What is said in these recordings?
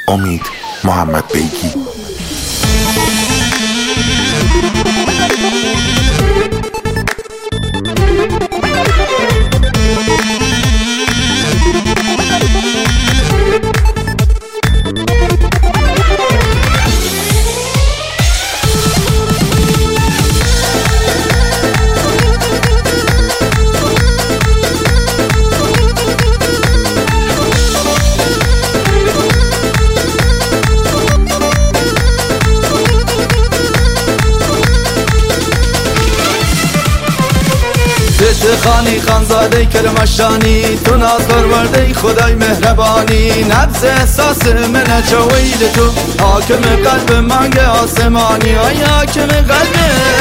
امید محمد بیگی. خانی خانزاده کرمشانی، تو ناصر ورده خدای مهربانی. نبض احساس من جویل تو، حاکم قلب منگ آسمانی. آی حاکم قلب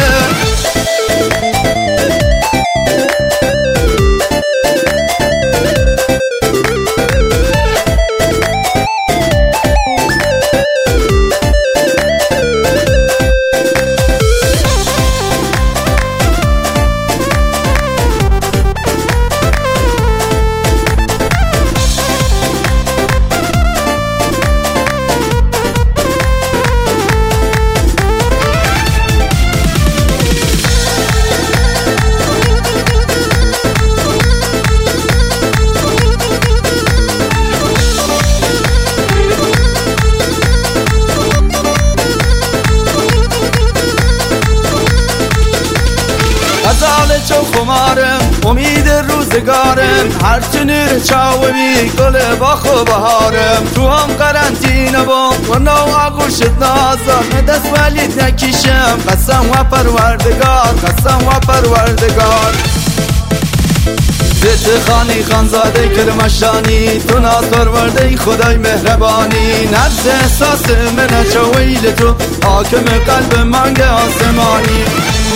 غزال چو خمارم، امید روزگارم. هرچی نور چاوی گل باخ و بهارم. تو هم قرنطینه بام و نو آغوشت نازم. دست ولید نکیشم، قسم و پروردگار، قسم و پروردگار. بیت خانی خانزاده کرمشانی، تو ناصر ورده خدای مهربانی. نبض احساس من جویل تو، حاکم قلب منگ آسمانی.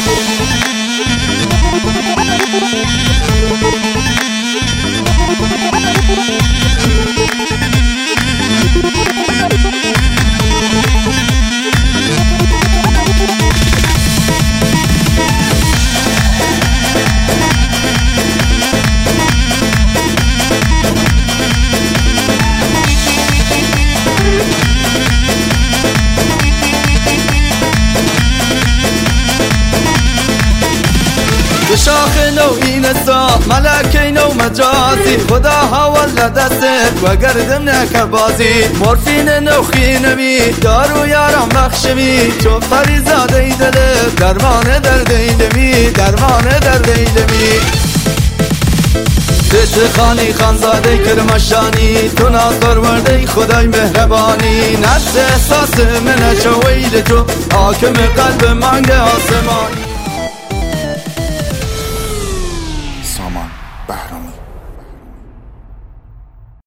شاخ نوعی نسا، ملکی نو مجازی. خدا حوالا دستت و گردم نکبازی. مورفین نوخی نمی، دارو یارم بخشمی. چو فریزاده ای دل، درمان درد ایلمی، درمان درد ایلمی. بیت خانی خانزاده کرمشانی، تو ناصر ورده خدای مهربانی. نبض احساس من جویل تو، حاکم قلب منگ آسمانی. سامان بهرامی.